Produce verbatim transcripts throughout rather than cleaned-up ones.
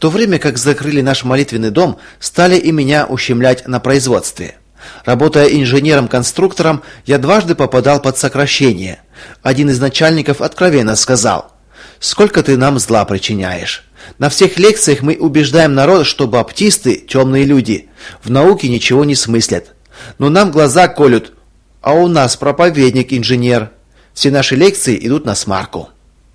то время как закрыли наш молитвенный дом, стали и меня ущемлять на производстве. Работая инженером-конструктором, я дважды попадал под сокращение. Один из начальников откровенно сказал: «Сколько ты нам зла причиняешь? На всех лекциях мы убеждаем народ, что баптисты – темные люди, в науке ничего не смыслят. Но нам глаза колют, а у нас проповедник-инженер. Все наши лекции идут на смарку».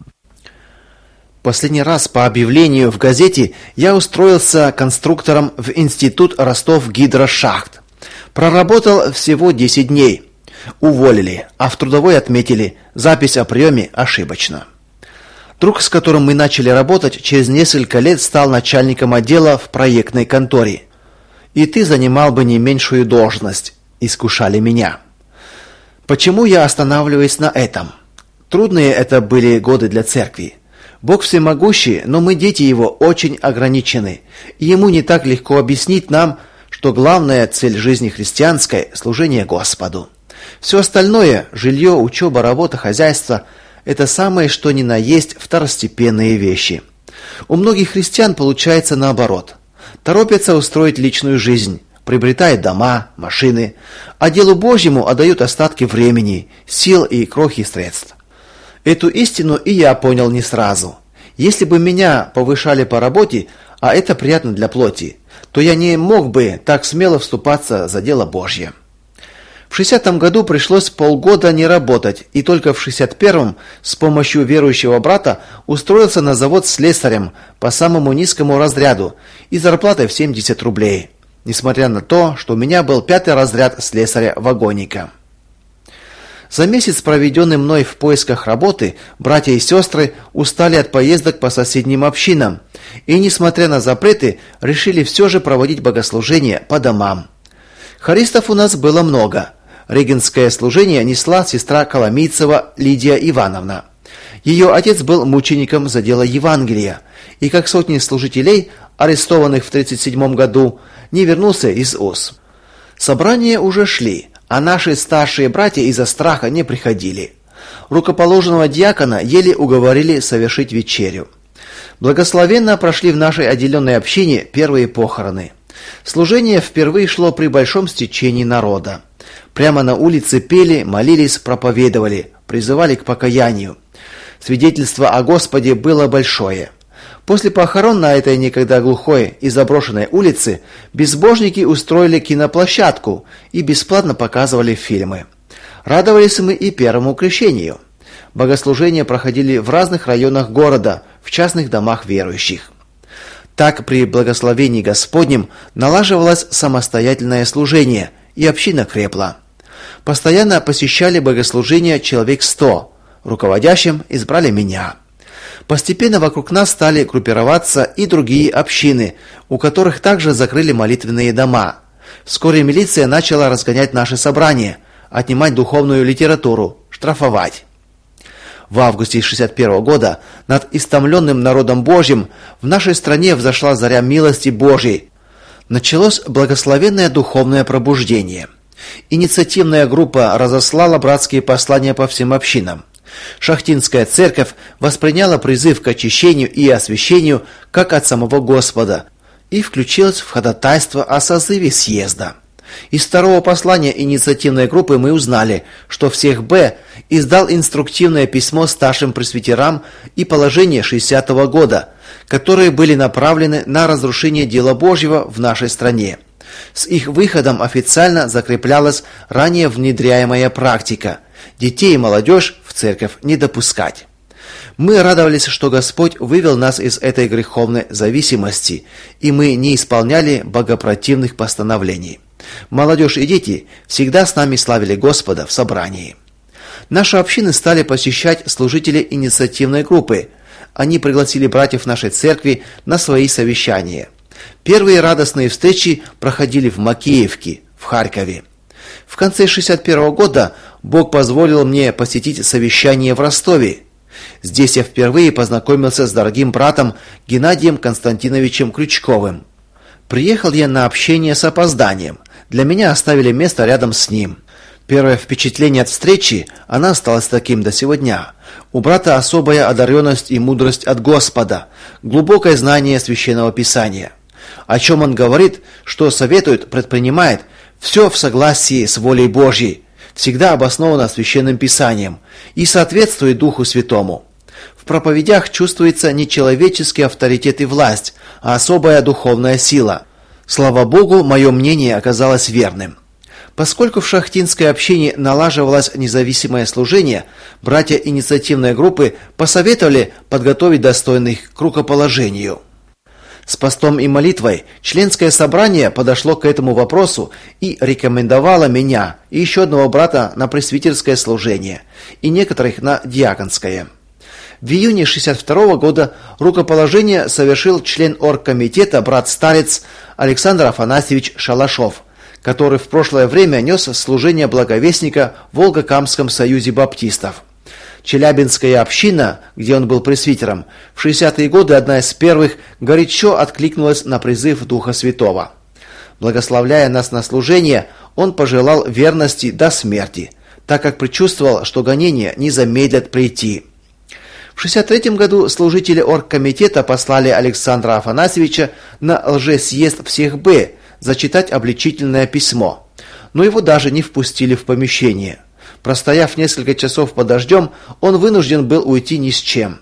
Последний раз по объявлению в газете я устроился конструктором в институт Ростов-Гидрошахт. Проработал всего десять дней. Уволили, а в трудовой отметили: запись о приеме ошибочна. Друг, с которым мы начали работать, через несколько лет стал начальником отдела в проектной конторе. «И ты занимал бы не меньшую должность», – искушали меня. Почему я останавливаюсь на этом? Трудные это были годы для церкви. Бог всемогущий, но мы, дети Его, очень ограничены, и Ему не так легко объяснить нам, что главная цель жизни христианской – служение Господу. Все остальное – жилье, учеба, работа, хозяйство – это самое что ни на есть второстепенные вещи. У многих христиан получается наоборот. Торопятся устроить личную жизнь, приобретают дома, машины, а делу Божьему отдают остатки времени, сил и крохи средств. Эту истину и я понял не сразу. Если бы меня повышали по работе, а это приятно для плоти, то я не мог бы так смело вступаться за дело Божье. В шестидесятом году пришлось полгода не работать, и только в шестьдесят первом с помощью верующего брата устроился на завод слесарем по самому низкому разряду и зарплатой в семьдесят рублей, несмотря на то, что у меня был пятый разряд слесаря-вагонника. За месяц, проведенный мной в поисках работы, братья и сестры устали от поездок по соседним общинам и, несмотря на запреты, решили все же проводить богослужения по домам. Хористов у нас было много. Регенское служение несла сестра Коломийцева Лидия Ивановна. Ее отец был мучеником за дело Евангелия, и как сотни служителей, арестованных в тридцать седьмом году, не вернулся из УЗ. Собрания уже шли, а наши старшие братья из-за страха не приходили. Рукоположенного диакона еле уговорили совершить вечерю. Благословенно прошли в нашей отделенной общине первые похороны. Служение впервые шло при большом стечении народа. Прямо на улице пели, молились, проповедовали, призывали к покаянию. Свидетельство о Господе было большое. После похорон на этой некогда глухой и заброшенной улице безбожники устроили киноплощадку и бесплатно показывали фильмы. Радовались мы и первому крещению. Богослужения проходили в разных районах города, в частных домах верующих. Так при благословении Господнем налаживалось самостоятельное служение, и община крепла. Постоянно посещали богослужения человек сто. Руководящим избрали меня. Постепенно вокруг нас стали группироваться и другие общины, у которых также закрыли молитвенные дома. Вскоре милиция начала разгонять наши собрания, отнимать духовную литературу, штрафовать. В августе шестьдесят первого года над истомленным народом Божьим в нашей стране взошла заря милости Божьей. Началось благословенное духовное пробуждение. Инициативная группа разослала братские послания по всем общинам. Шахтинская церковь восприняла призыв к очищению и освящению как от самого Господа и включилась в ходатайство о созыве съезда. Из второго послания инициативной группы мы узнали, что всех Б издал инструктивное письмо старшим пресвитерам и положение шестидесятого года, которые были направлены на разрушение дела Божьего в нашей стране. С их выходом официально закреплялась ранее внедряемая практика – детей и молодежь в церковь не допускать. Мы радовались, что Господь вывел нас из этой греховной зависимости, и мы не исполняли богопротивных постановлений. Молодежь и дети всегда с нами славили Господа в собрании. Наши общины стали посещать служители инициативной группы. Они пригласили братьев нашей церкви на свои совещания. Первые радостные встречи проходили в Макеевке, в Харькове. В конце шестьдесят первого года Бог позволил мне посетить совещание в Ростове. Здесь я впервые познакомился с дорогим братом Геннадием Константиновичем Крючковым. Приехал я на общение с опозданием. Для меня оставили место рядом с ним. Первое впечатление от встречи, она осталась таким до сего дня. У брата особая одаренность и мудрость от Господа, глубокое знание священного писания. О чем он говорит, что советует, предпринимает, все в согласии с волей Божьей, всегда обосновано священным писанием и соответствует Духу Святому. В проповедях чувствуется не человеческий авторитет и власть, а особая духовная сила. Слава Богу, мое мнение оказалось верным. Поскольку в шахтинской общине налаживалось независимое служение, братья инициативной группы посоветовали подготовить достойных к рукоположению. С постом и молитвой членское собрание подошло к этому вопросу и рекомендовало меня и еще одного брата на пресвитерское служение и некоторых на диаконское. В июне шестьдесят второго года рукоположение совершил член оргкомитета брат-старец Александр Афанасьевич Шалашов, который в прошлое время нес служение благовестника в Волгокамском союзе баптистов. Челябинская община, где он был пресвитером, в шестидесятые годы одна из первых горячо откликнулась на призыв Духа Святого. Благословляя нас на служение, он пожелал верности до смерти, так как предчувствовал, что гонения не замедлят прийти. В шестьдесят третьем году служители оргкомитета послали Александра Афанасьевича на лжесъезд всех Б зачитать обличительное письмо, но его даже не впустили в помещение. Простояв несколько часов под дождем, он вынужден был уйти ни с чем.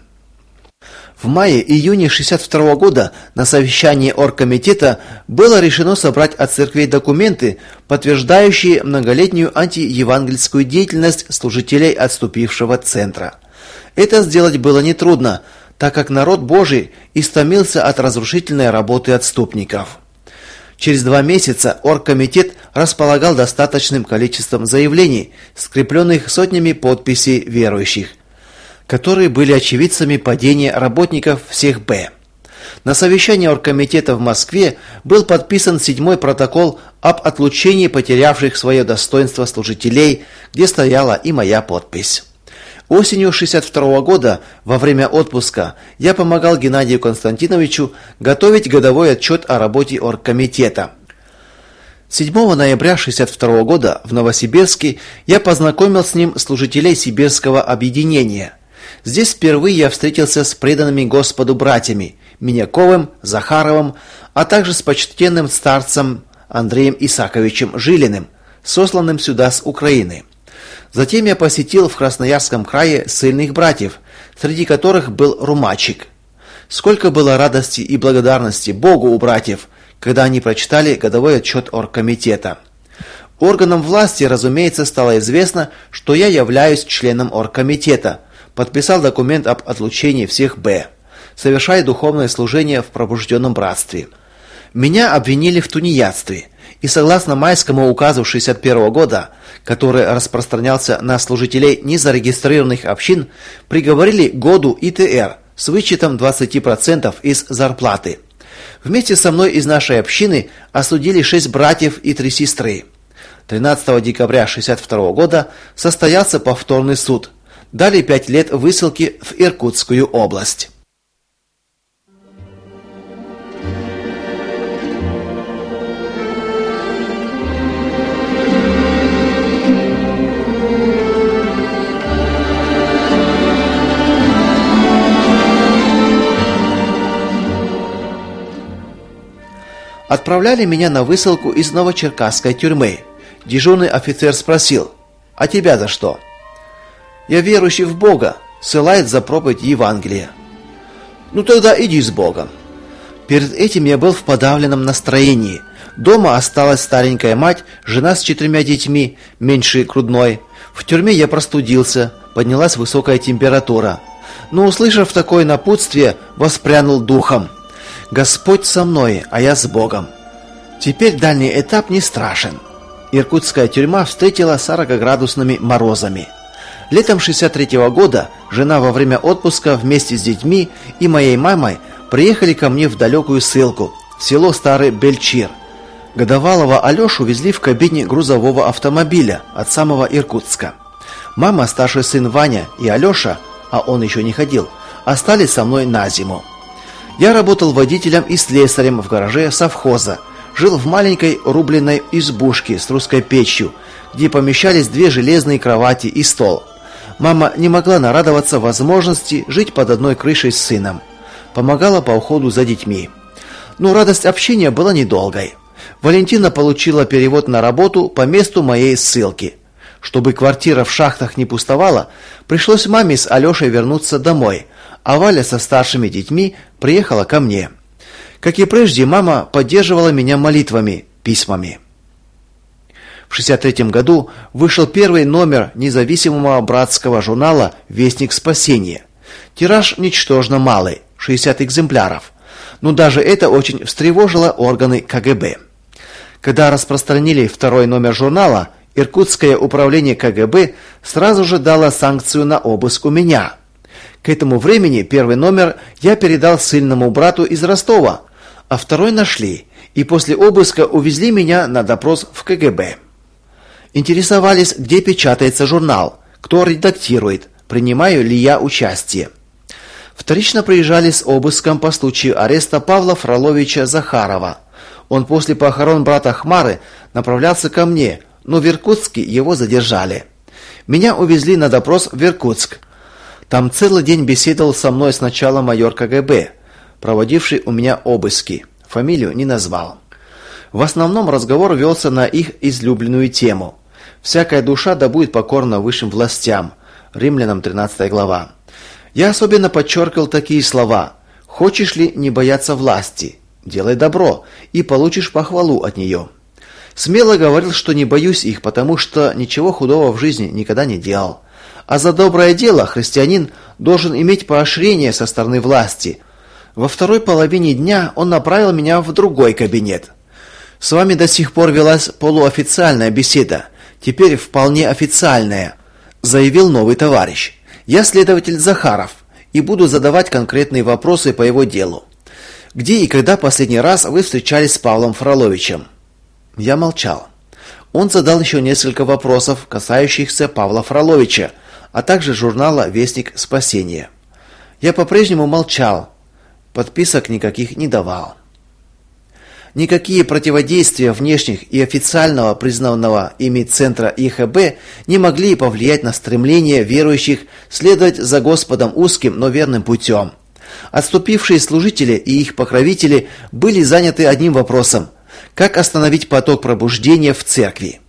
В мае-июне шестьдесят второго года на совещании оргкомитета было решено собрать от церквей документы, подтверждающие многолетнюю антиевангельскую деятельность служителей отступившего центра. Это сделать было нетрудно, так как народ Божий истомился от разрушительной работы отступников. Через два месяца оргкомитет располагал достаточным количеством заявлений, скрепленных сотнями подписей верующих, которые были очевидцами падения работников всех Б. На совещании оргкомитета в Москве был подписан седьмой протокол об отлучении потерявших свое достоинство служителей, где стояла и моя подпись. Осенью шестьдесят второго года, во время отпуска, я помогал Геннадию Константиновичу готовить годовой отчет о работе оргкомитета. седьмого ноября шестьдесят второго года в Новосибирске я познакомил с ним служителей Сибирского объединения. Здесь впервые я встретился с преданными Господу братьями Миняковым, Захаровым, а также с почтенным старцем Андреем Исаковичем Жилиным, сосланным сюда с Украины. Затем я посетил в Красноярском крае ссыльных братьев, среди которых был Румачик. Сколько было радости и благодарности Богу у братьев, когда они прочитали годовой отчет оргкомитета. Органам власти, разумеется, стало известно, что я являюсь членом оргкомитета, подписал документ об отлучении всех Б, совершая духовное служение в пробужденном братстве. Меня обвинили в тунеядстве, и согласно майскому указу шестьдесят первого года, который распространялся на служителей незарегистрированных общин, приговорили к году И Т Р с вычетом двадцати процентов из зарплаты. Вместе со мной из нашей общины осудили шесть братьев и три сестры. тринадцатого декабря шестьдесят второго года состоялся повторный суд. Дали пять лет высылки в Иркутскую область. Отправляли меня на высылку из Новочеркасской тюрьмы. Дежурный офицер спросил: «А тебя за что?» «Я верующий в Бога», ссылает за проповедь Евангелия. «Ну тогда иди с Богом». Перед этим я был в подавленном настроении. Дома осталась старенькая мать, жена с четырьмя детьми, меньше грудной. В тюрьме я простудился, поднялась высокая температура. Но, услышав такое напутствие, воспрянул духом. Господь со мной, а я с Богом. Теперь дальний этап не страшен. Иркутская тюрьма встретила сорокаградусными морозами. Летом шестьдесят третьего года жена во время отпуска вместе с детьми и моей мамой приехали ко мне в далекую ссылку, в село Старый Бельчир. Годовалого Алешу везли в кабине грузового автомобиля от самого Иркутска. Мама, старший сын Ваня и Алеша, а он еще не ходил, остались со мной на зиму. Я работал водителем и слесарем в гараже совхоза, жил в маленькой рубленной избушке с русской печью, где помещались две железные кровати и стол. Мама не могла нарадоваться возможности жить под одной крышей с сыном. Помогала по уходу за детьми. Но радость общения была недолгой. Валентина получила перевод на работу по месту моей ссылки. Чтобы квартира в Шахтах не пустовала, пришлось маме с Алёшей вернуться домой, а Валя со старшими детьми приехала ко мне. Как и прежде, мама поддерживала меня молитвами, письмами. В шестьдесят третьем году вышел первый номер независимого братского журнала «Вестник спасения». Тираж ничтожно малый – шестьдесят экземпляров. Но даже это очень встревожило органы ка гэ бэ. Когда распространили второй номер журнала, Иркутское управление ка гэ бэ сразу же дало санкцию на обыск у меня. К этому времени первый номер я передал ссыльному брату из Ростова, а второй нашли, и после обыска увезли меня на допрос в ка гэ бэ. Интересовались, где печатается журнал, кто редактирует, принимаю ли я участие. Вторично приезжали с обыском по случаю ареста Павла Фроловича Захарова. Он после похорон брата Хмары направлялся ко мне, но в Иркутске его задержали. Меня увезли на допрос в Иркутск. Там целый день беседовал со мной сначала майор ка гэ бэ, проводивший у меня обыски. Фамилию не назвал. В основном разговор велся на их излюбленную тему. Всякая душа да будет покорна высшим властям. Римлянам тринадцатая глава. Я особенно подчеркивал такие слова: хочешь ли не бояться власти, делай добро, и получишь похвалу от нее. Смело говорил, что не боюсь их, потому что ничего худого в жизни никогда не делал. А за доброе дело христианин должен иметь поощрение со стороны власти. Во второй половине дня он направил меня в другой кабинет. С вами до сих пор велась полуофициальная беседа, теперь вполне официальная, заявил новый товарищ. Я следователь Захаров и буду задавать конкретные вопросы по его делу. Где и когда последний раз вы встречались с Павлом Фроловичем? Я молчал. Он задал еще несколько вопросов, касающихся Павла Фроловича, а также журнала «Вестник спасения». Я по-прежнему молчал, подписок никаких не давал. Никакие противодействия внешних и официального признанного ими центра и ха бэ не могли повлиять на стремление верующих следовать за Господом узким, но верным путем. Отступившие служители и их покровители были заняты одним вопросом: как остановить поток пробуждения в церкви.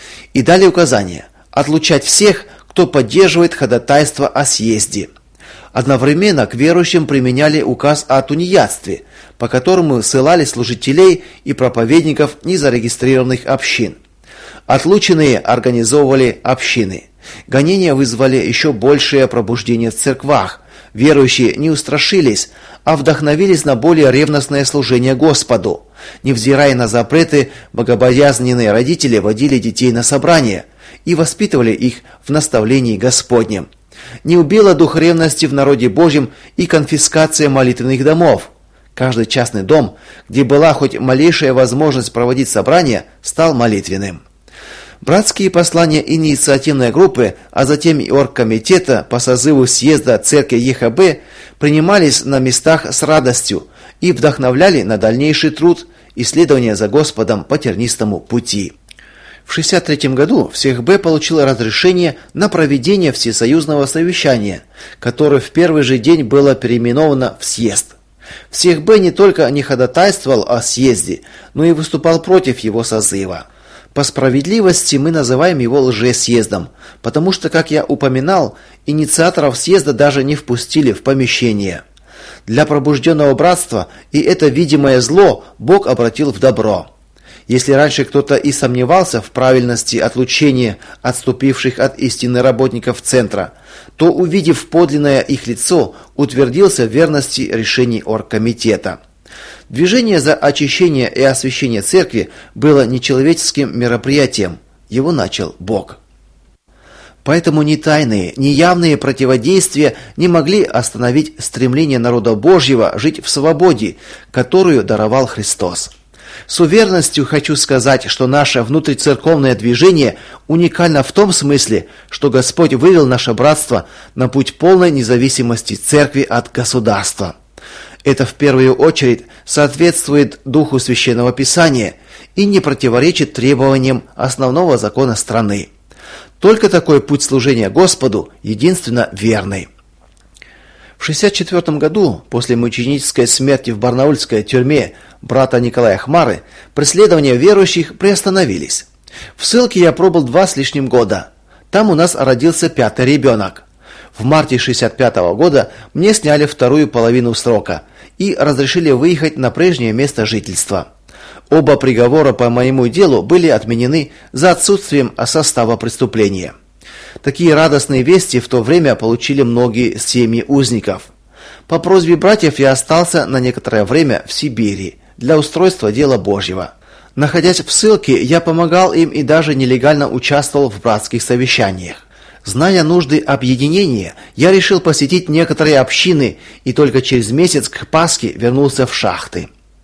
И дали указание отлучать всех, кто поддерживает ходатайство о съезде. Одновременно к верующим применяли указ о тунеядстве, по которому ссылали служителей и проповедников незарегистрированных общин. Отлученные организовывали общины. Гонения вызвали еще большее пробуждение в церквах. Верующие не устрашились, а вдохновились на более ревностное служение Господу. Невзирая на запреты, богобоязненные родители водили детей на собрания и воспитывали их в наставлении Господнем. Не убила дух ревности в народе Божьем и конфискация молитвенных домов. Каждый частный дом, где была хоть малейшая возможность проводить собрания, стал молитвенным. Братские послания инициативной группы, а затем и оргкомитета по созыву съезда церкви е ха бэ принимались на местах с радостью и вдохновляли на дальнейший труд и следование за Господом по тернистому пути. В шестьдесят третьем году ВСЕХБ получил разрешение на проведение всесоюзного совещания, которое в первый же день было переименовано в съезд. ВСЕХБ не только не ходатайствовал о съезде, но и выступал против его созыва. По справедливости мы называем его лжесъездом, потому что, как я упоминал, инициаторов съезда даже не впустили в помещение. Для пробужденного братства и это видимое зло Бог обратил в добро. Если раньше кто-то и сомневался в правильности отлучения отступивших от истины работников центра, то, увидев подлинное их лицо, утвердился в верности решений оргкомитета. Движение за очищение и освящение церкви было нечеловеческим мероприятием, его начал Бог. Поэтому ни тайные, ни явные противодействия не могли остановить стремление народа Божьего жить в свободе, которую даровал Христос. С уверенностью хочу сказать, что наше внутрицерковное движение уникально в том смысле, что Господь вывел наше братство на путь полной независимости церкви от государства. Это в первую очередь соответствует духу Священного Писания и не противоречит требованиям основного закона страны. Только такой путь служения Господу единственно верный. В шестьдесят четвёртом году, после мученической смерти в барнаульской тюрьме брата Николая Хмары, преследования верующих приостановились. В ссылке я пробыл два с лишним года. Там у нас родился пятый ребенок. В марте шестьдесят пятого года мне сняли вторую половину срока и разрешили выехать на прежнее место жительства. Оба приговора по моему делу были отменены за отсутствием состава преступления. Такие радостные вести в то время получили многие семьи узников. По просьбе братьев я остался на некоторое время в Сибири для устройства дела Божьего. Находясь в ссылке, я помогал им и даже нелегально участвовал в братских совещаниях. Зная нужды объединения, я решил посетить некоторые общины и только через месяц к Пасхе вернулся в шахты.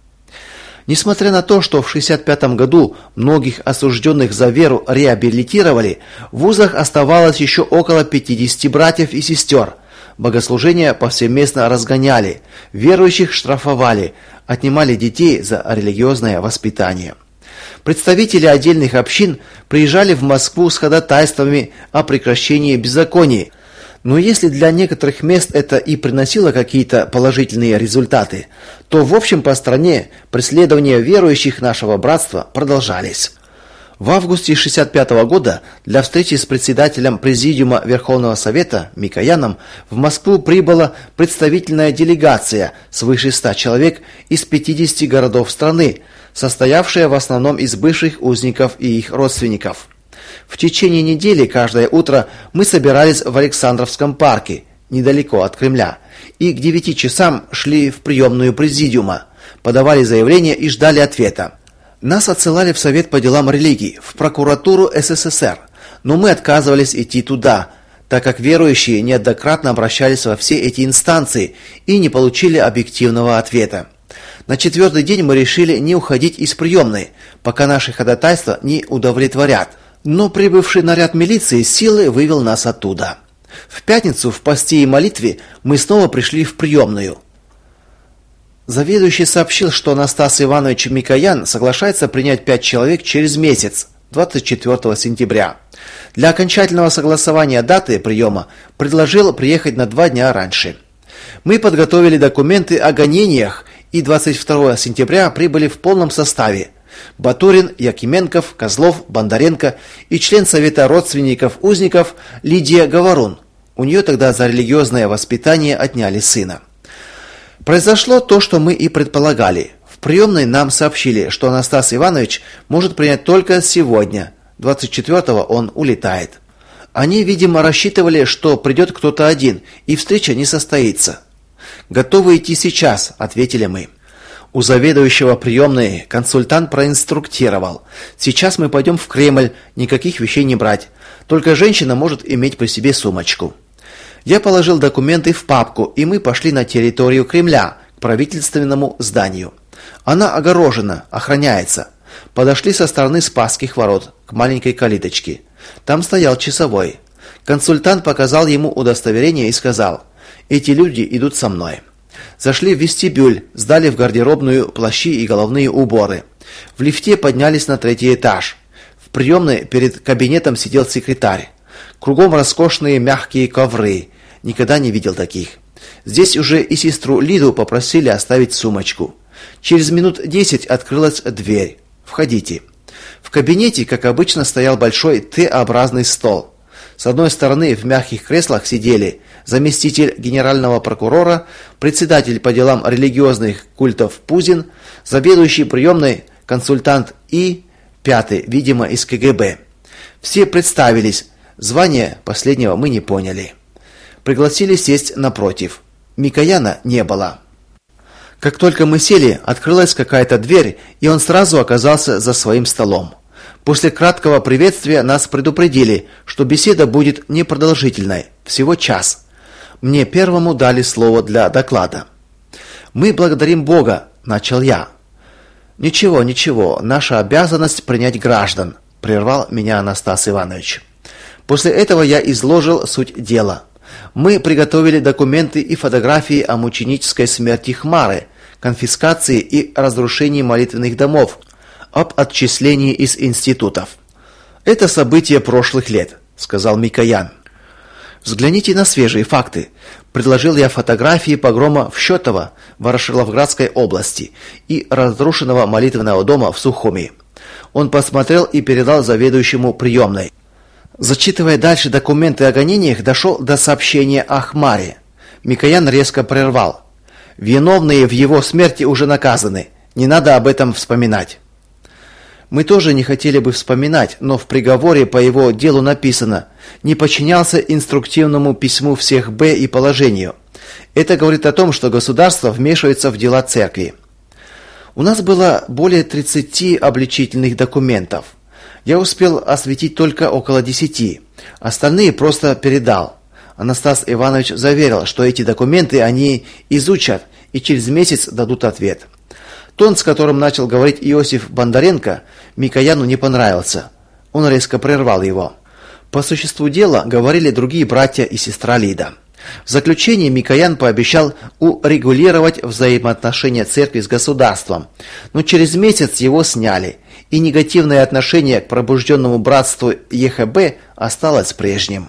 Несмотря на то, что в шестьдесят пятом году многих осужденных за веру реабилитировали, в вузах оставалось еще около пятидесяти братьев и сестер. Богослужения повсеместно разгоняли, верующих штрафовали, отнимали детей за религиозное воспитание. Представители отдельных общин приезжали в Москву с ходатайствами о прекращении беззаконий. Но если для некоторых мест это и приносило какие-то положительные результаты, то в общем по стране преследования верующих нашего братства продолжались. В августе шестьдесят пятого года для встречи с председателем Президиума Верховного Совета Микояном в Москву прибыла представительная делегация свыше ста человек из пятидесяти городов страны, состоявшая в основном из бывших узников и их родственников. В течение недели каждое утро мы собирались в Александровском парке, недалеко от Кремля, и к девяти часам шли в приемную Президиума, подавали заявления и ждали ответа. Нас отсылали в Совет по делам религий, в прокуратуру СССР, но мы отказывались идти туда, так как верующие неоднократно обращались во все эти инстанции и не получили объективного ответа. На четвертый день мы решили не уходить из приемной, пока наши ходатайства не удовлетворят. Но прибывший наряд милиции силой вывел нас оттуда. В пятницу в посте и молитве мы снова пришли в приемную. Заведующий сообщил, что Анастас Иванович Микоян соглашается принять пять человек через месяц, двадцать четвёртого сентября. Для окончательного согласования даты приема предложил приехать на два дня раньше. Мы подготовили документы о гонениях и двадцать второго сентября прибыли в полном составе. Батурин, Якименков, Козлов, Бондаренко и член Совета родственников узников Лидия Говорун. У нее тогда за религиозное воспитание отняли сына. Произошло то, что мы и предполагали. В приемной нам сообщили, что Анастас Иванович может принять только сегодня. двадцать четвёртого он улетает. Они, видимо, рассчитывали, что придет кто-то один, и встреча не состоится. «Готовы идти сейчас», — ответили мы. У заведующего приемной консультант проинструктировал: «Сейчас мы пойдем в Кремль, никаких вещей не брать. Только женщина может иметь при себе сумочку». Я положил документы в папку, и мы пошли на территорию Кремля, к правительственному зданию. Она огорожена, охраняется. Подошли со стороны Спасских ворот, к маленькой калиточке. Там стоял часовой. Консультант показал ему удостоверение и сказал: «Эти люди идут со мной». Зашли в вестибюль, сдали в гардеробную плащи и головные уборы. В лифте поднялись на третий этаж. В приемной перед кабинетом сидел секретарь. Кругом роскошные мягкие ковры. Никогда не видел таких. Здесь уже и сестру Лиду попросили оставить сумочку. Через минут десять открылась дверь. «Входите». В кабинете, как обычно, стоял большой Т-образный стол. С одной стороны в мягких креслах сидели заместитель генерального прокурора, председатель по делам религиозных культов Пузин, заведующий приемной консультант И, пятый, видимо, из ка гэ бэ. Все представились, звание последнего мы не поняли. Пригласили сесть напротив. Микояна не было. Как только мы сели, открылась какая-то дверь, и он сразу оказался за своим столом. После краткого приветствия нас предупредили, что беседа будет непродолжительной, всего час. Мне первому дали слово для доклада. «Мы благодарим Бога», — начал я. «Ничего, ничего, наша обязанность принять граждан», — прервал меня Анастас Иванович. После этого я изложил суть дела. Мы приготовили документы и фотографии о мученической смерти Хмары, конфискации и разрушении молитвенных домов, об отчислении из институтов. Это события прошлых лет, сказал Микоян. Взгляните на свежие факты. Предложил я фотографии погрома в Щетово, Ворошиловградской области, и разрушенного молитвенного дома в Сухуми. Он посмотрел и передал заведующему приемной. Зачитывая дальше документы о гонениях, дошел до сообщения о Хмаре. Микоян резко прервал. Виновные в его смерти уже наказаны. Не надо об этом вспоминать. Мы тоже не хотели бы вспоминать, но в приговоре по его делу написано: не подчинялся инструктивному письму всех Б и положению. Это говорит о том, что государство вмешивается в дела церкви. У нас было более тридцати обличительных документов. Я успел осветить только около десяти. Остальные просто передал. Анастас Иванович заверил, что эти документы они изучат и через месяц дадут ответ. Тон, с которым начал говорить Иосиф Бондаренко, Микояну не понравился. Он резко прервал его. По существу дела говорили другие братья и сестра Лида. В заключение Микоян пообещал урегулировать взаимоотношения церкви с государством, но через месяц его сняли, и негативное отношение к пробужденному братству ЕХБ осталось прежним.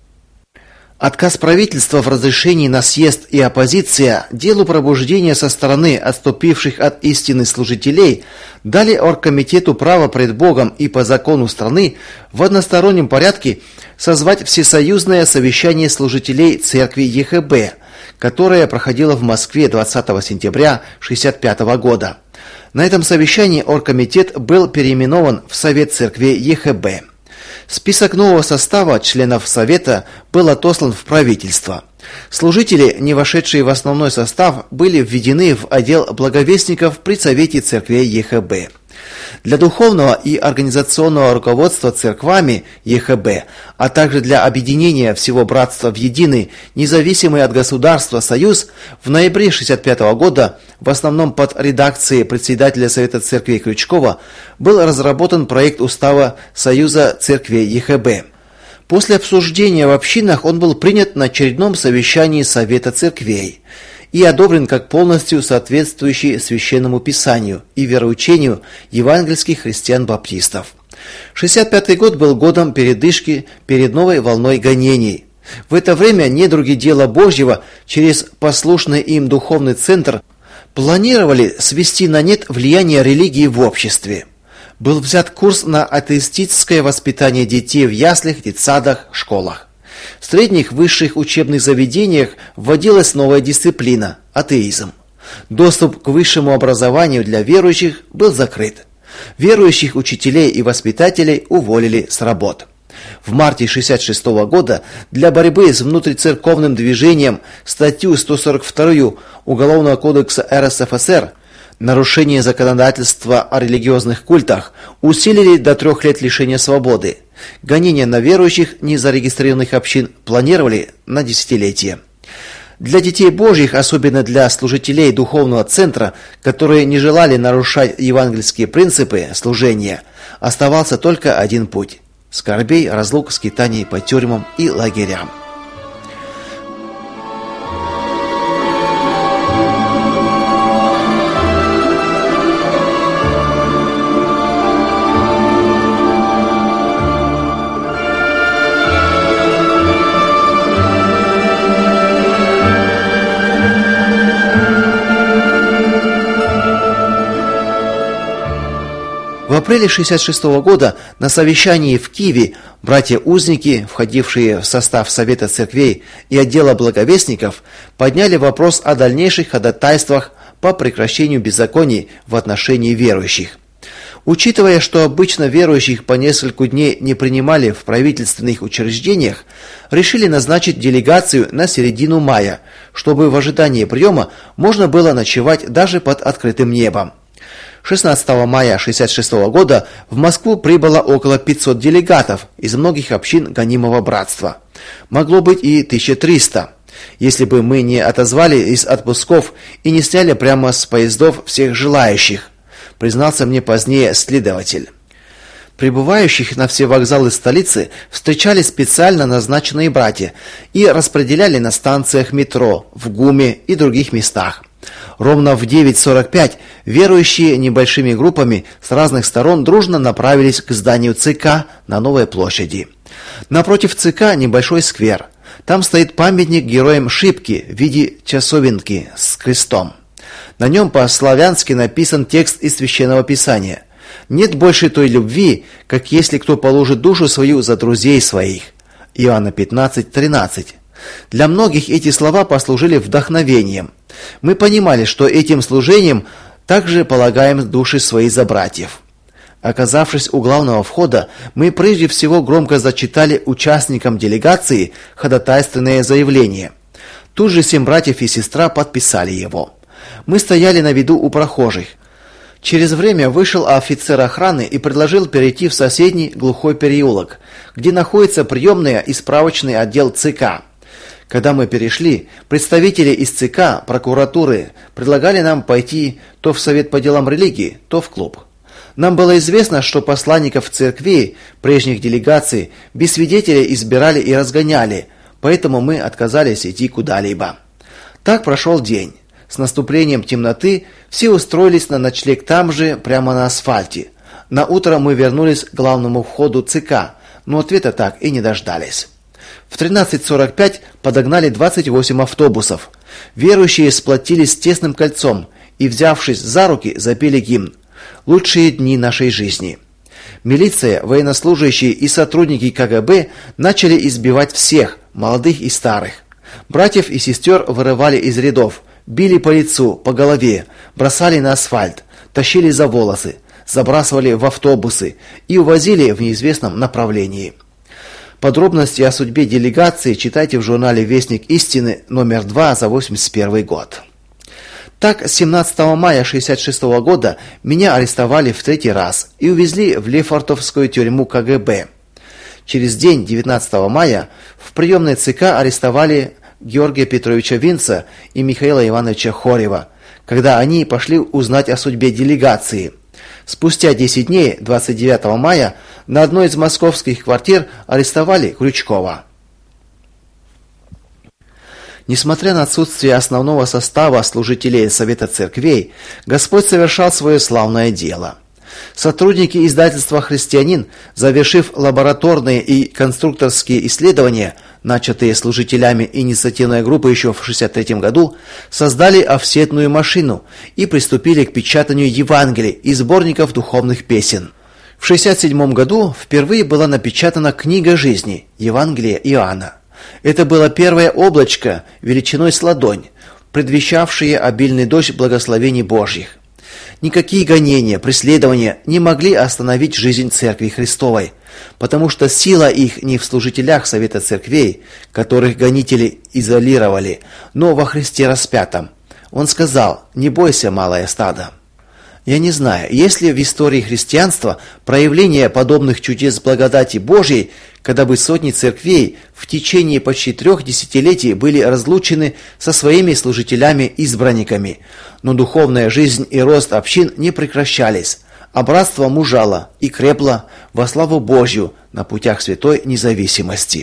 Отказ правительства в разрешении на съезд и оппозиция делу пробуждения со стороны отступивших от истины служителей дали оргкомитету право пред Богом и по закону страны в одностороннем порядке созвать всесоюзное совещание служителей церкви ЕХБ, которое проходило в Москве двадцатого сентября шестьдесят пятого года. На этом совещании оргкомитет был переименован в Совет церквей ЕХБ. Список нового состава членов совета был отослан в правительство. Служители, не вошедшие в основной состав, были введены в отдел благовестников при Совете церквей ЕХБ. Для духовного и организационного руководства церквами ЕХБ, а также для объединения всего братства в единый, независимый от государства союз, в ноябре шестьдесят пятого года, в основном под редакцией председателя Совета церквей Крючкова, был разработан проект устава Союза церквей ЕХБ. После обсуждения в общинах он был принят на очередном совещании Совета церквей и одобрен как полностью соответствующий Священному Писанию и вероучению евангельских христиан-баптистов. шестьдесят пятый год был годом передышки перед новой волной гонений. В это время недруги дела Божьего через послушный им духовный центр планировали свести на нет влияние религии в обществе. Был взят курс на атеистическое воспитание детей в яслях, детсадах, школах. В средних высших учебных заведениях вводилась новая дисциплина – атеизм. Доступ к высшему образованию для верующих был закрыт. Верующих учителей и воспитателей уволили с работ. В марте шестьдесят шестого года для борьбы с внутрицерковным движением статью сто сорок два Уголовного кодекса РСФСР «Нарушение законодательства о религиозных культах» усилили до трех лет лишения свободы. Гонения на верующих незарегистрированных общин планировали на десятилетие. Для детей Божьих, особенно для служителей духовного центра, которые не желали нарушать евангельские принципы служения, оставался только один путь – скорбей, разлук, скитаний по тюрьмам и лагерям. В апреле шестьдесят шестого года на совещании в Киеве братья-узники, входившие в состав Совета церквей и отдела благовестников, подняли вопрос о дальнейших ходатайствах по прекращению беззаконий в отношении верующих. Учитывая, что обычно верующих по несколько дней не принимали в правительственных учреждениях, решили назначить делегацию на середину мая, чтобы в ожидании приема можно было ночевать даже под открытым небом. шестнадцатого мая шестьдесят шестого года в Москву прибыло около пятисот делегатов из многих общин гонимого братства. Могло быть и тысяча триста, если бы мы не отозвали из отпусков и не сняли прямо с поездов всех желающих, признался мне позднее следователь. Прибывающих на все вокзалы столицы встречали специально назначенные братья и распределяли на станциях метро, в ГУМе и других местах. Ровно в девять сорок пять верующие небольшими группами с разных сторон дружно направились к зданию ЦК на Новой площади. Напротив ЦК небольшой сквер. Там стоит памятник героям Шипки в виде часовенки с крестом. На нем по-славянски написан текст из Священного Писания: «Нет больше той любви, как если кто положит душу свою за друзей своих». Иоанна пятнадцать тринадцать. Для многих эти слова послужили вдохновением. Мы понимали, что этим служением также полагаем души свои за братьев. Оказавшись у главного входа, мы прежде всего громко зачитали участникам делегации ходатайственное заявление. Тут же семь братьев и сестра подписали его. Мы стояли на виду у прохожих. Через время вышел офицер охраны и предложил перейти в соседний глухой переулок, где находится приемная и справочный отдел ЦК. Когда мы перешли, представители из ЦК, прокуратуры предлагали нам пойти то в Совет по делам религии, то в клуб. Нам было известно, что посланников церквей, прежних делегаций, без свидетелей избирали и разгоняли, поэтому мы отказались идти куда-либо. Так прошел день. С наступлением темноты все устроились на ночлег там же, прямо на асфальте. На утро мы вернулись к главному входу ЦК, но ответа так и не дождались. В тринадцать сорок пять подогнали двадцать восемь автобусов. Верующие сплотились тесным кольцом и, взявшись за руки, запели гимн «Лучшие дни нашей жизни». Милиция, военнослужащие и сотрудники КГБ начали избивать всех, молодых и старых. Братьев и сестер вырывали из рядов, били по лицу, по голове, бросали на асфальт, тащили за волосы, забрасывали в автобусы и увозили в неизвестном направлении. Подробности о судьбе делегации читайте в журнале «Вестник истины» номер два за восемьдесят первый год. Так, семнадцатого мая шестьдесят шестого года меня арестовали в третий раз и увезли в Лефортовскую тюрьму КГБ. Через день, девятнадцатого мая, в приемной ЦК арестовали Георгия Петровича Винца и Михаила Ивановича Хорева, когда они пошли узнать о судьбе делегации. Спустя десять дней, двадцать девятого мая, на одной из московских квартир арестовали Крючкова. Несмотря на отсутствие основного состава служителей Совета Церквей, Господь совершал свое славное дело. Сотрудники издательства «Христианин», завершив лабораторные и конструкторские исследования, начатые служителями инициативной группы еще в шестьдесят третьем году, создали офсетную машину и приступили к печатанию Евангелий и сборников духовных песен. В шестьдесят седьмом году впервые была напечатана книга жизни Евангелие Иоанна. Это было первое облачко величиной с ладонь, предвещавшее обильный дождь благословений Божьих. Никакие гонения, преследования не могли остановить жизнь Церкви Христовой, потому что сила их не в служителях Совета Церквей, которых гонители изолировали, но во Христе распятом. Он сказал: «Не бойся, малое стадо». Я не знаю, есть ли в истории христианства проявление подобных чудес благодати Божьей, когда бы сотни церквей в течение почти трех десятилетий были разлучены со своими служителями-избранниками, но духовная жизнь и рост общин не прекращались, а братство мужало и крепло во славу Божью на путях святой независимости.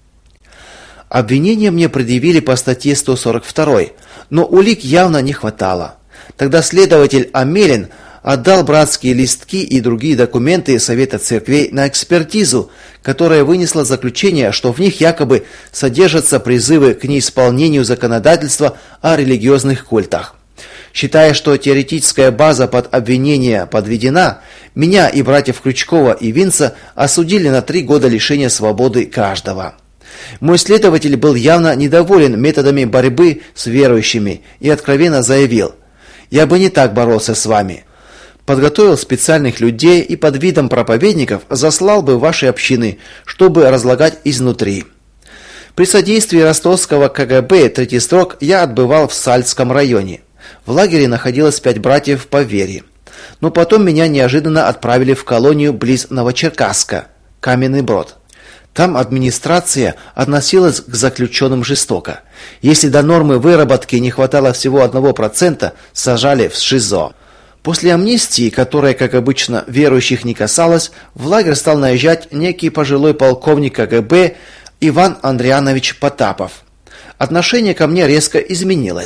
Обвинение мне предъявили по статье сто сорок два, но улик явно не хватало. Тогда следователь Амелин отдал братские листки и другие документы Совета Церквей на экспертизу, которая вынесла заключение, что в них якобы содержатся призывы к неисполнению законодательства о религиозных культах. Считая, что теоретическая база под обвинение подведена, меня и братьев Крючкова и Винца осудили на три года лишения свободы каждого. Мой следователь был явно недоволен методами борьбы с верующими и откровенно заявил: «Я бы не так боролся с вами. Подготовил специальных людей и под видом проповедников заслал бы в ваши общины, чтобы разлагать изнутри». При содействии ростовского КГБ третий срок я отбывал в Сальском районе. В лагере находилось пять братьев по вере. Но потом меня неожиданно отправили в колонию близ Новочеркасска, Каменный Брод. Там администрация относилась к заключенным жестоко. Если до нормы выработки не хватало всего одного процента, сажали в ШИЗО. После амнистии, которая, как обычно, верующих не касалась, в лагерь стал наезжать некий пожилой полковник КГБ Иван Андрианович Потапов. Отношение ко мне резко изменилось.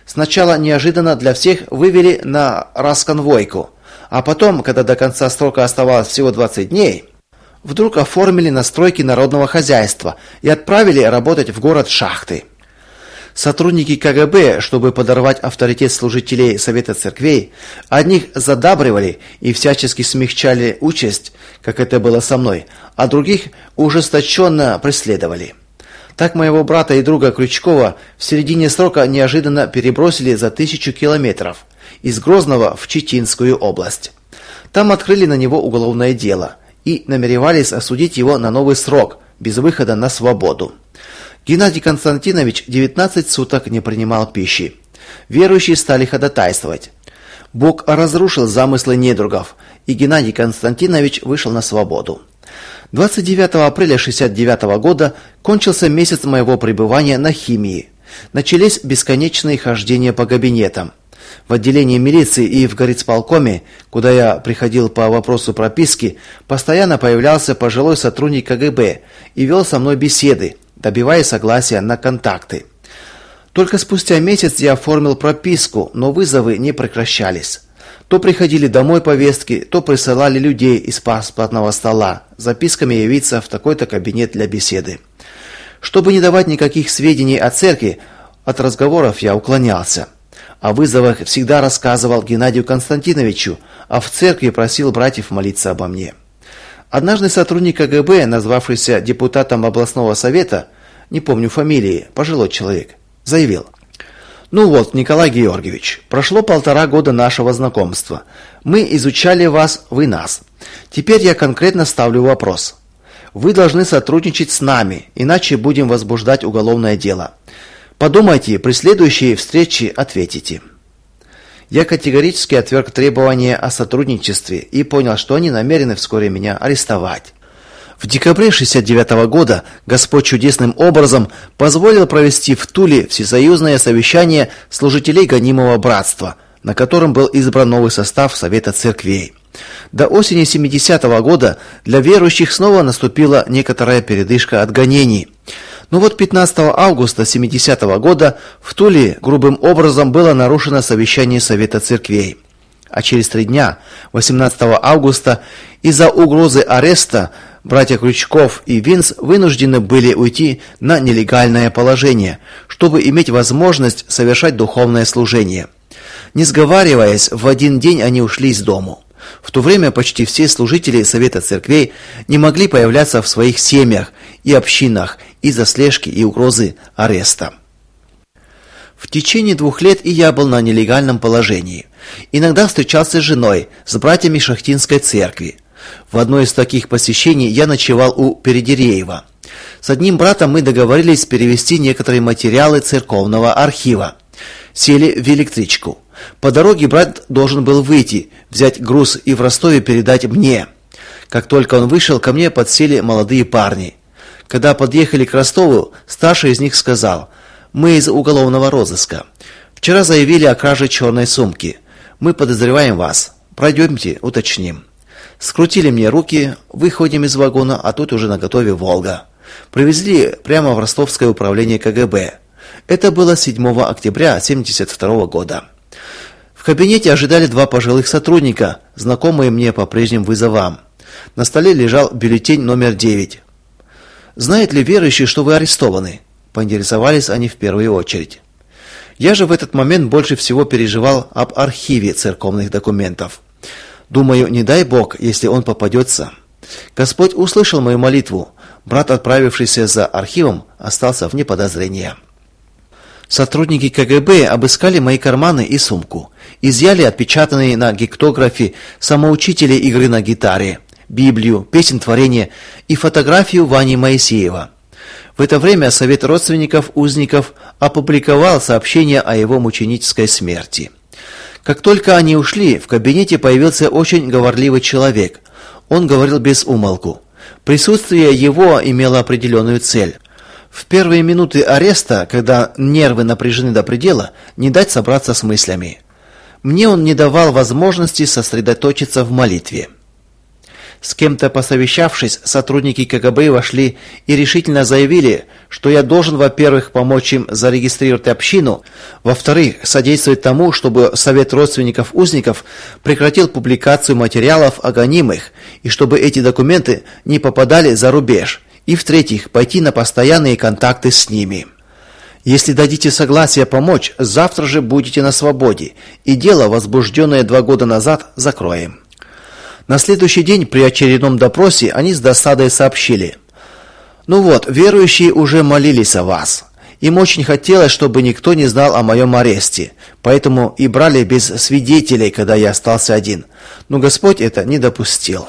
Сначала неожиданно для всех вывели на расконвойку, а потом, когда до конца срока оставалось всего двадцать дней, вдруг оформили на стройки народного хозяйства и отправили работать в город Шахты. Сотрудники КГБ, чтобы подорвать авторитет служителей Совета Церквей, одних задабривали и всячески смягчали участь, как это было со мной, а других ужесточенно преследовали. Так моего брата и друга Крючкова в середине срока неожиданно перебросили за тысячу километров из Грозного в Читинскую область. Там открыли на него уголовное дело и намеревались осудить его на новый срок без выхода на свободу. Геннадий Константинович девятнадцать суток не принимал пищи. Верующие стали ходатайствовать. Бог разрушил замыслы недругов, и Геннадий Константинович вышел на свободу. двадцать девятого апреля шестьдесят девятого года кончился месяц моего пребывания на химии. Начались бесконечные хождения по кабинетам. В отделении милиции и в горисполкоме, куда я приходил по вопросу прописки, постоянно появлялся пожилой сотрудник КГБ и вел со мной беседы, добиваясь согласия на контакты. Только спустя месяц я оформил прописку, но вызовы не прекращались. То приходили домой повестки, то присылали людей из паспортного стола с записками явиться в такой-то кабинет для беседы. Чтобы не давать никаких сведений о церкви, от разговоров я уклонялся. О вызовах всегда рассказывал Геннадию Константиновичу, а в церкви просил братьев молиться обо мне. Однажды сотрудник КГБ, назвавшийся депутатом областного совета, не помню фамилии, пожилой человек, заявил: «Ну вот, Николай Георгиевич, прошло полтора года нашего знакомства. Мы изучали вас, вы нас. Теперь я конкретно ставлю вопрос. Вы должны сотрудничать с нами, иначе будем возбуждать уголовное дело. Подумайте, при следующей встрече ответите». Я категорически отверг требования о сотрудничестве и понял, что они намерены вскоре меня арестовать. В декабре шестьдесят девятого года Господь чудесным образом позволил провести в Туле всесоюзное совещание служителей гонимого братства, на котором был избран новый состав Совета Церквей. До осени семидесятого года для верующих снова наступила некоторая передышка от гонений. Но вот пятнадцатого августа семидесятого года в Туле грубым образом было нарушено совещание Совета Церквей. А через три дня, восемнадцатого августа, из-за угрозы ареста братья Крючков и Винс вынуждены были уйти на нелегальное положение, чтобы иметь возможность совершать духовное служение. Не сговариваясь, в один день они ушли из дому. В то время почти все служители Совета Церквей не могли появляться в своих семьях и общинах из-за слежки и угрозы ареста. В течение двух лет и я был на нелегальном положении. Иногда встречался с женой, с братьями Шахтинской церкви. В одно из таких посещений я ночевал у Передереева. С одним братом мы договорились перевести некоторые материалы церковного архива. Сели в электричку. По дороге брат должен был выйти, взять груз и в Ростове передать мне. Как только он вышел, ко мне подсели молодые парни. Когда подъехали к Ростову, старший из них сказал: «Мы из уголовного розыска. Вчера заявили о краже черной сумки. Мы подозреваем вас. Пройдемте, уточним». Скрутили мне руки, выходим из вагона, а тут уже наготове «Волга». Привезли прямо в Ростовское управление КГБ. Это было седьмого октября семьдесят второго года. В кабинете ожидали два пожилых сотрудника, знакомые мне по прежним вызовам. На столе лежал бюллетень номер девять. «Знает ли верующий, что вы арестованы?» – поинтересовались они в первую очередь. Я же в этот момент больше всего переживал об архиве церковных документов. Думаю, не дай Бог, если он попадется. Господь услышал мою молитву. Брат, отправившийся за архивом, остался вне подозрения. Сотрудники КГБ обыскали мои карманы и сумку, изъяли отпечатанные на гектографе самоучители игры на гитаре, Библию, песен творения и фотографию Вани Моисеева. В это время Совет родственников узников опубликовал сообщение о его мученической смерти. Как только они ушли, в кабинете появился очень говорливый человек. Он говорил без умолку. Присутствие его имело определенную цель. В первые минуты ареста, когда нервы напряжены до предела, не дать собраться с мыслями. Мне он не давал возможности сосредоточиться в молитве. С кем-то посовещавшись, сотрудники КГБ вошли и решительно заявили, что я должен, во-первых, помочь им зарегистрировать общину, во-вторых, содействовать тому, чтобы Совет родственников узников прекратил публикацию материалов о гонимых, и чтобы эти документы не попадали за рубеж, и в-третьих, пойти на постоянные контакты с ними. Если дадите согласие помочь, завтра же будете на свободе, и дело, возбужденное два года назад, закроем. На следующий день при очередном допросе они с досадой сообщили: «Ну вот, верующие уже молились о вас. Им очень хотелось, чтобы никто не знал о моем аресте, поэтому и брали без свидетелей, когда я остался один. Но Господь это не допустил».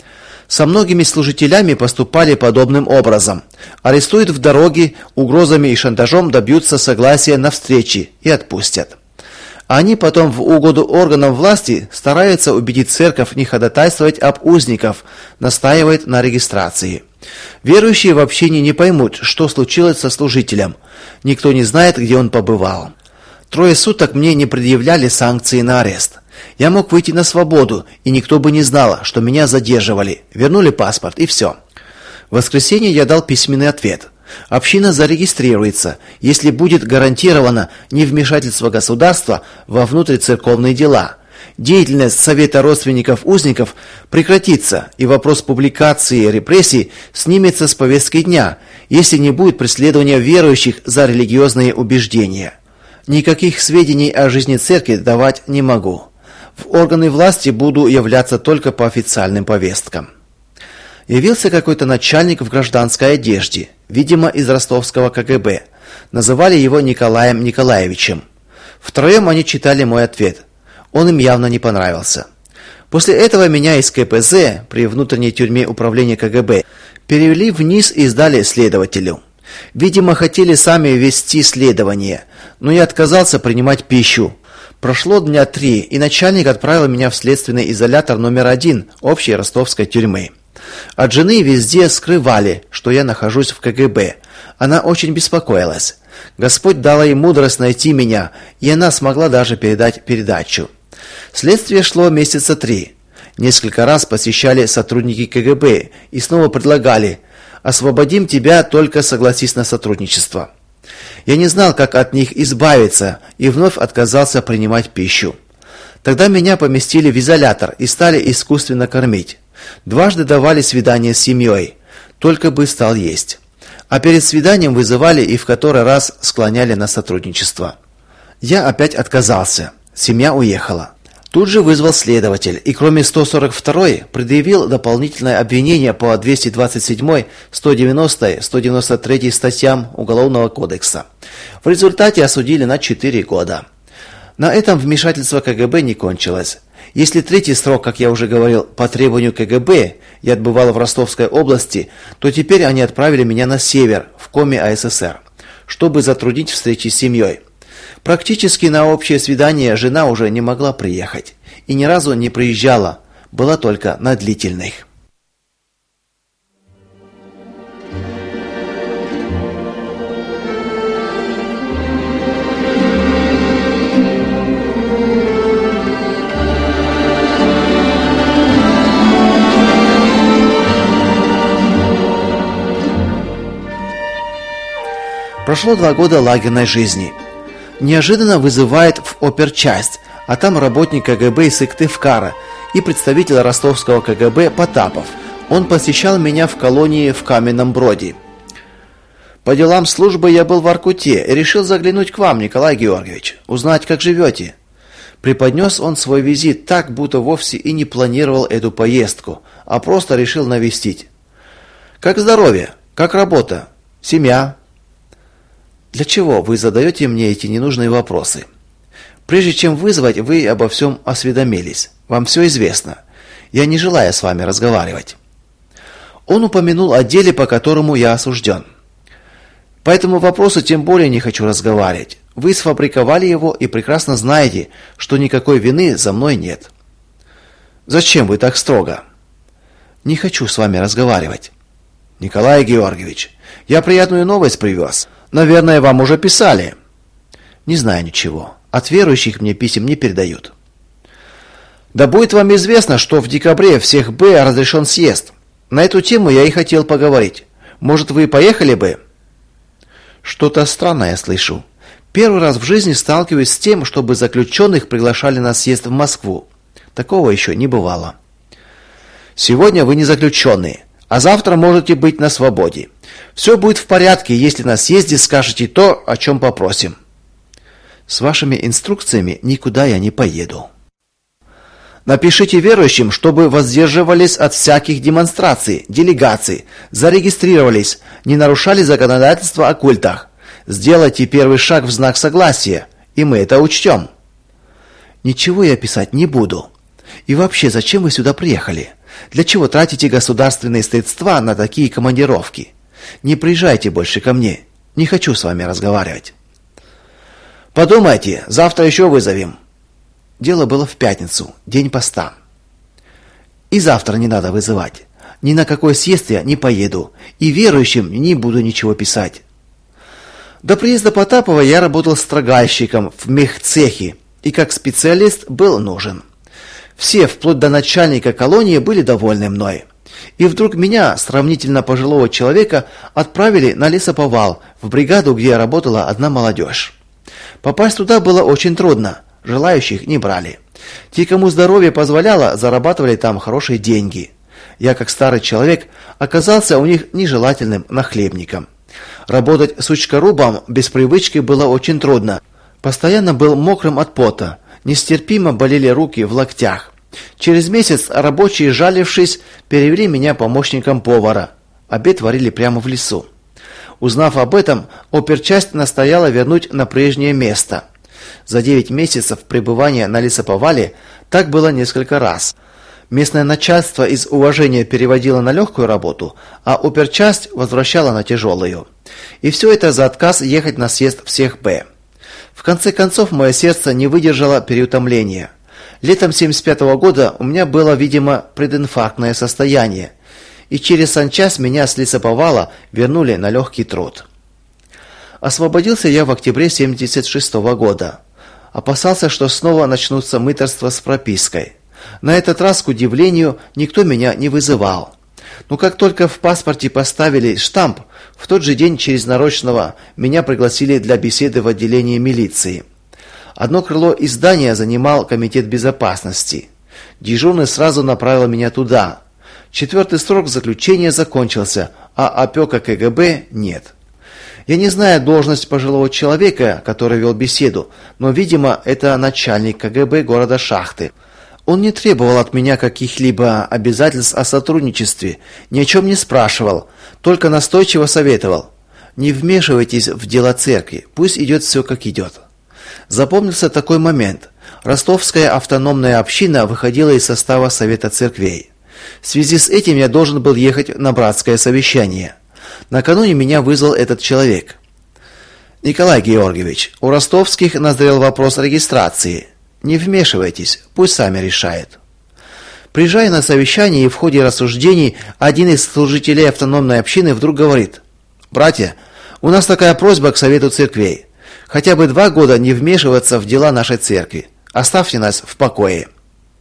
Со многими служителями поступали подобным образом. Арестуют в дороге, угрозами и шантажом добьются согласия на встречи и отпустят. Они потом в угоду органам власти стараются убедить церковь не ходатайствовать об узников, настаивает на регистрации. Верующие в общине не поймут, что случилось со служителем. Никто не знает, где он побывал. Трое суток мне не предъявляли санкции на арест. Я мог выйти на свободу, и никто бы не знал, что меня задерживали. Вернули паспорт, и все. В воскресенье я дал письменный ответ. Община зарегистрируется, если будет гарантировано невмешательство государства во внутрицерковные дела. Деятельность Совета родственников узников прекратится, и вопрос публикации и репрессий снимется с повестки дня, если не будет преследования верующих за религиозные убеждения. Никаких сведений о жизни церкви давать не могу. В органы власти буду являться только по официальным повесткам. Явился какой-то начальник в гражданской одежде, видимо, из ростовского КГБ. Называли его Николаем Николаевичем. Втроем они читали мой ответ. Он им явно не понравился. После этого меня из КПЗ при внутренней тюрьме управления КГБ перевели вниз и сдали следователю. Видимо, хотели сами вести следование, но я отказался принимать пищу. Прошло дня три, и начальник отправил меня в следственный изолятор номер один общей ростовской тюрьмы. От жены везде скрывали, что я нахожусь в КГБ. Она очень беспокоилась. Господь дал ей мудрость найти меня, и она смогла даже передать передачу. Следствие шло месяца три. Несколько раз посещали сотрудники КГБ и снова предлагали: «Освободим тебя, только согласись на сотрудничество». Я не знал, как от них избавиться, и вновь отказался принимать пищу. Тогда меня поместили в изолятор и стали искусственно кормить. Дважды давали свидание с семьей, только бы стал есть. А перед свиданием вызывали и в который раз склоняли на сотрудничество. Я опять отказался. Семья уехала. Тут же вызвал следователь, и кроме сто сорок второй предъявил дополнительное обвинение по двести двадцать седьмой, сто девяностой, сто девяносто третьей статьям Уголовного кодекса. В результате осудили на четыре года. На этом вмешательство КГБ не кончилось. Если третий срок, как я уже говорил, по требованию КГБ, я отбывал в Ростовской области, то теперь они отправили меня на север, в Коми АССР, чтобы затруднить встречи с семьей. Практически на общее свидание жена уже не могла приехать и ни разу не приезжала, была только на длительных. Прошло два года лагерной жизни. Неожиданно вызывает в оперчасть, а там работник КГБ из Сыктывкара и представитель ростовского КГБ Потапов. Он посещал меня в колонии в Каменном Броде. По делам службы я был в Воркуте и решил заглянуть к вам, Николай Георгиевич, узнать, как живете. Преподнес он свой визит так, будто вовсе и не планировал эту поездку, а просто решил навестить. Как здоровье? Как работа? Семья? Для чего вы задаете мне эти ненужные вопросы? Прежде чем вызвать, вы обо всем осведомились. Вам все известно. Я не желаю с вами разговаривать. Он упомянул о деле, по которому я осужден. По этому вопросу тем более не хочу разговаривать. Вы сфабриковали его и прекрасно знаете, что никакой вины за мной нет. Зачем вы так строго? Не хочу с вами разговаривать. Николай Георгиевич, я приятную новость привез. Наверное, вам уже писали. Не знаю ничего. От верующих мне писем не передают. Да будет вам известно, что в декабре всех Б разрешен съезд. На эту тему я и хотел поговорить. Может, вы поехали бы? Что-то странное слышу. Первый раз в жизни сталкиваюсь с тем, чтобы заключенных приглашали на съезд в Москву. Такого еще не бывало. Сегодня вы не заключенные, а завтра можете быть на свободе. Все будет в порядке, если на съезде скажете то, о чем попросим. С вашими инструкциями никуда я не поеду. Напишите верующим, чтобы воздерживались от всяких демонстраций, делегаций, зарегистрировались, не нарушали законодательство о культах. Сделайте первый шаг в знак согласия, и мы это учтем. Ничего я писать не буду. И вообще, зачем вы сюда приехали? Для чего тратите государственные средства на такие командировки? Не приезжайте больше ко мне. Не хочу с вами разговаривать. Подумайте, завтра еще вызовем. Дело было в пятницу, день поста. И завтра не надо вызывать. Ни на какой съезд я не поеду, и верующим не буду ничего писать. До приезда Потапова я работал строгальщиком в мехцехе, и как специалист был нужен. Все, вплоть до начальника колонии, были довольны мной. И вдруг меня, сравнительно пожилого человека, отправили на лесоповал, в бригаду, где работала одна молодежь. Попасть туда было очень трудно. Желающих не брали. Те, кому здоровье позволяло, зарабатывали там хорошие деньги. Я, как старый человек, оказался у них нежелательным нахлебником. Работать сучкорубом без привычки было очень трудно. Постоянно был мокрым от пота, нестерпимо болели руки в локтях. Через месяц рабочие, жалившись, перевели меня помощником повара. Обед варили прямо в лесу. Узнав об этом, оперчасть настояла вернуть на прежнее место. За девять месяцев пребывания на лесоповале так было несколько раз. Местное начальство из уважения переводило на легкую работу, а оперчасть возвращала на тяжелую. И все это за отказ ехать на съезд всех Б. В конце концов, мое сердце не выдержало переутомления. Летом семьдесят пятого года у меня было, видимо, прединфарктное состояние, и через санчас меня с лесоповала вернули на легкий труд. Освободился я в октябре семьдесят шестого года. Опасался, что снова начнутся мытарства с пропиской. На этот раз, к удивлению, никто меня не вызывал. Но как только в паспорте поставили штамп, в тот же день через нарочного меня пригласили для беседы в отделение милиции. Одно крыло из здания занимал комитет безопасности. Дежурный сразу направил меня туда. Четвертый срок заключения закончился, а опека ка гэ бэ нет. Я не знаю должность пожилого человека, который вел беседу, но, видимо, это начальник ка гэ бэ города Шахты. Он не требовал от меня каких-либо обязательств о сотрудничестве, ни о чем не спрашивал, только настойчиво советовал: не вмешивайтесь в дела церкви, пусть идет все как идет. Запомнился такой момент. Ростовская автономная община выходила из состава Совета церквей. В связи с этим я должен был ехать на братское совещание. Накануне меня вызвал этот человек. Николай Георгиевич, у ростовских назрел вопрос регистрации. Не вмешивайтесь, пусть сами решают. Приезжая на совещание и в ходе рассуждений, один из служителей автономной общины вдруг говорит: «Братья, у нас такая просьба к Совету церквей. Хотя бы два года не вмешиваться в дела нашей церкви. Оставьте нас в покое».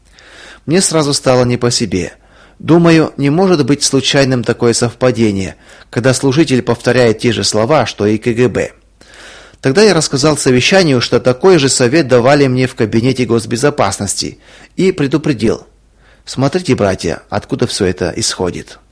Мне сразу стало не по себе. Думаю, не может быть случайным такое совпадение, когда служитель повторяет те же слова, что и ка гэ бэ. Тогда я рассказал совещанию, что такой же совет давали мне в кабинете госбезопасности, и предупредил: «Смотрите, братья, откуда все это исходит».